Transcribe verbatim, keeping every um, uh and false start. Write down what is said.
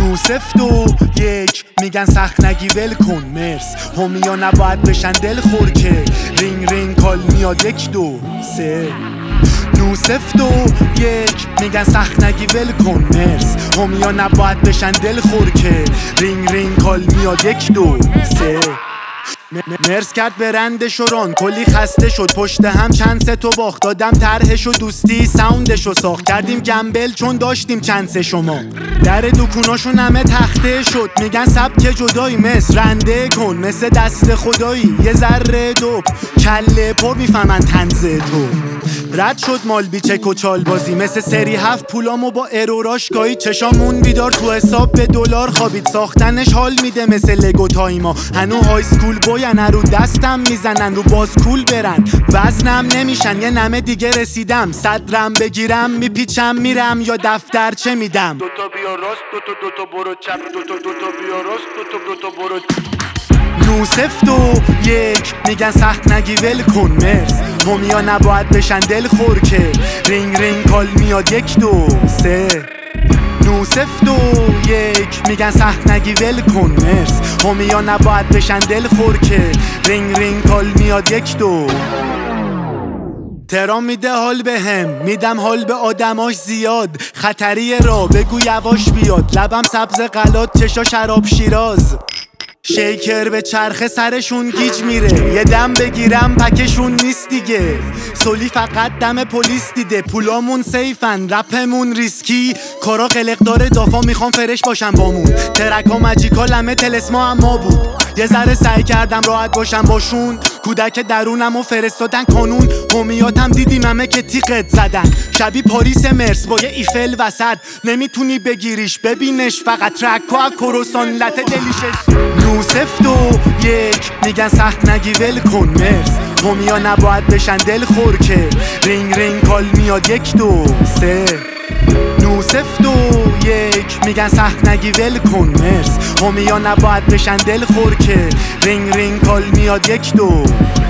نو سفت و یک میگن سخت نگی ول کن مرس. همیا نباید بشن دل خور که رینگ رینگ کال میاد یک دو سه. نو سفت و یک میگن سخت نگی ول کن مرس. همیا نباید بشن دل خور که رینگ رینگ کال میاد یک دو سه. مرس کرد برند شوران کلی خسته شد پشت هم چند سه تو باخت. دادم طرحش و دوستی ساوندش و ساخت. کردیم گمبل چون داشتیم چند سه شما. در دکوناشون همه تخته شد. میگن سبک جدایی مس رنده کن مثل دست خدایی. یه ذره دوب کله پر میفهمن طنز تو. رد شد مال بیچک و چال بازی مثل سری هفت پولامو با اروراش گایی. چشامون بیدار تو حساب به دلار خوابید. ساختنش حال میده مثل لگو تایما. هنو های سکول باین رو دستم میزنن رو باز کول برن. وزنم نمیشن یه نمه دیگه رسیدم. صدرم بگیرم میپیچم میرم یا دفتر چه میدم. دوتا بیا راست دوتا دوتا برو چپ دوتا دوتا بیا راست دوتا دوتا برو. نو سفت و یک میگن سخت نگی ول کن مرس. همیا نباید بشن دل خور که رینگ رینگ کال میاد یک دو سه. نو سفت و یک میگن سخت نگی ول کن مرس. همیا نباید بشن دل خور که رینگ رینگ کال میاد یک دو. ترام میده حال به هم میدم حال به آدماش زیاد. خطری را بگو یواش بیاد. لبم سبز غلات چشا شراب شیراز. شیکر به چرخه سرشون گیج میره. یه دم بگیرم پکشون نیست دیگه. سولی فقط دم پلیس دیده. پولامون سیفن رپمون ریسکی. کارا قلق داره دافا میخوام فرش باشم بامون. ترکا مجیکا لمه تلسما اما بود. یه ذره سعی کردم راحت باشم باشون. کودک درونم و فرستادن کانون. همیاتم دیدیم همه که تیقت زدن. شبی پاریس مرس با یه ایفل وسط. نمیتونی بگیریش ببینش فقط ترکا کروسان لته دلیشش. نو سفت و یک میگن سخت نگی ول کن مرس. همیا نباید بشن دل خور که رینگ رینگ کال میاد یک دو سه. نو سفت و یک میگن سخت نگی ول کن مرس. همیا نباید بشن دل خور که رینگ رینگ کال میاد یک دو